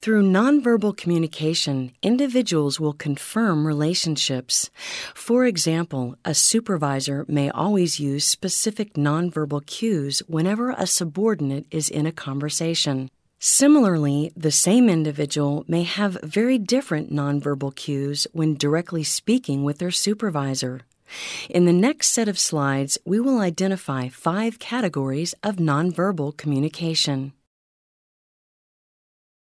Through nonverbal communication, individuals will confirm relationships. For example, a supervisor may always use specific nonverbal cues whenever a subordinate is in a conversation. Similarly, the same individual may have very different nonverbal cues when directly speaking with their supervisor. In the next set of slides, we will identify 5 categories of nonverbal communication.